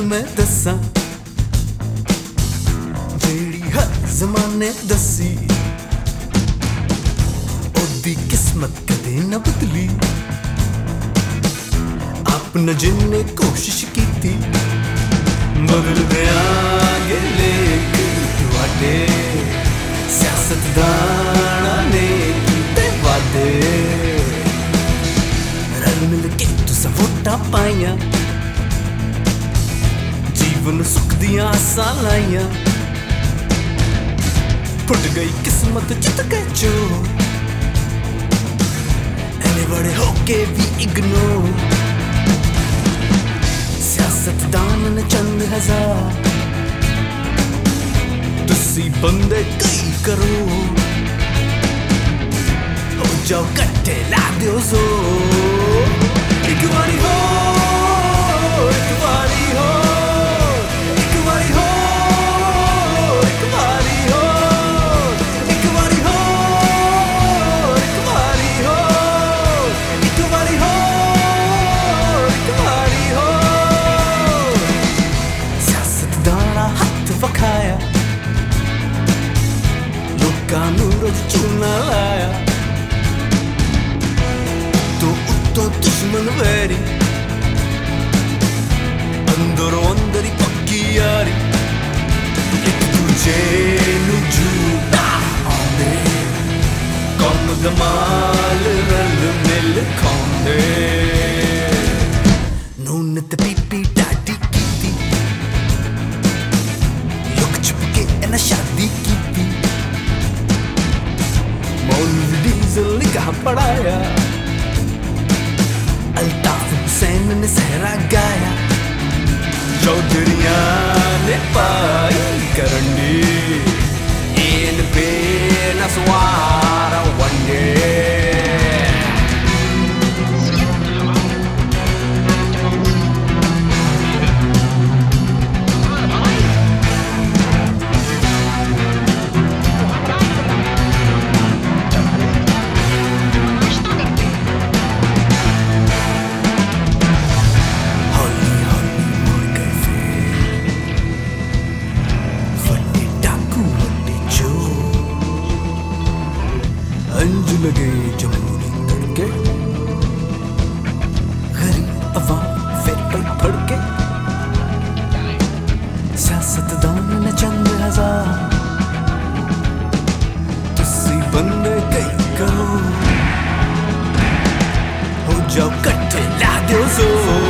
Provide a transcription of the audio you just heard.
मैं दसा जेड़ी हर जमाने दसी ओदी किस्मत कदे न बदली। आपने जिन्ने कोशिश की थी बदल देंगे लेकिन तुहाडे सियासतदाना ने कीते वादे। रल मिल के तुसां वोटां पाइयां जीवन सुख दियां आसां लाइयां। फुट गई किस्मत जित के चोर एने बड़े होके भी इग्नोर। सियासतदान ने चंद हजार तुसी बंदे कई करोड़। हो जाओ कट्टे ला दो जोर। एक बारी हो एक बारी हो एक बारी हो एक बारी हो एक बारी हो एक बारी हो एक बारी हो एक बारी हो। सियासतदाना हथ वखाया लोकां नूं रोज चूना लाया। तो उत्तों दुश्मन वैरी अंदरों अंदर ही पक्की यारी। एक दूजे नूं झूठा आंदे कौम दमाल रल मिल खांदे। नून ते पीपी डाटी कीती लुक छुप के इन्हां शादी कीती। मौलवी डीजल निगाह पढ़ाया अल्ताफ हुसैन ने सहरा गाया। चौधरियां ने पाई करंडी इन पे नसवारा वंडे। अंज लगे जमूरी तड़के गरीब अवाम फिर पई फड़के। सियासतदान ने चंद हजार तुसी बंदे कई करोड़। हो जाओ कट्टे ला दो जोर।